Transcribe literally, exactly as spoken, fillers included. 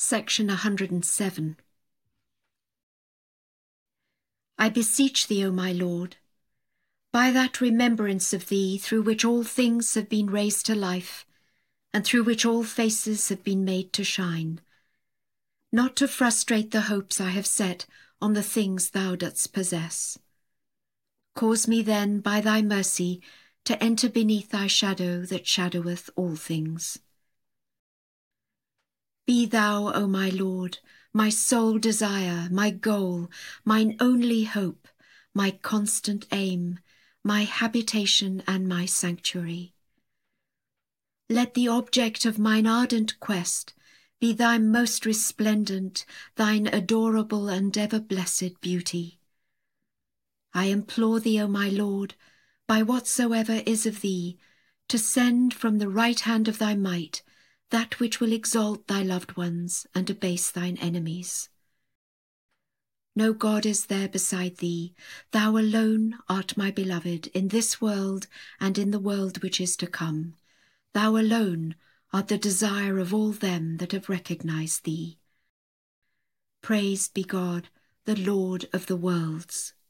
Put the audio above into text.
Section one hundred seven. I beseech thee, O my Lord, by that remembrance of thee through which all things have been raised to life, and through which all faces have been made to shine, not to frustrate the hopes I have set on the things thou dost possess. Cause me then, by thy mercy, to enter beneath thy shadow that shadoweth all things. Be thou, O my Lord, my sole desire, my goal, mine only hope, my constant aim, my habitation and my sanctuary. Let the object of mine ardent quest be thy most resplendent, thine adorable and ever blessed beauty. I implore thee, O my Lord, by whatsoever is of thee, to send from the right hand of thy might that which will exalt thy loved ones and abase thine enemies. No God is there beside thee. Thou alone art my beloved in this world and in the world which is to come. Thou alone art the desire of all them that have recognized thee. Praised be God, the Lord of the worlds.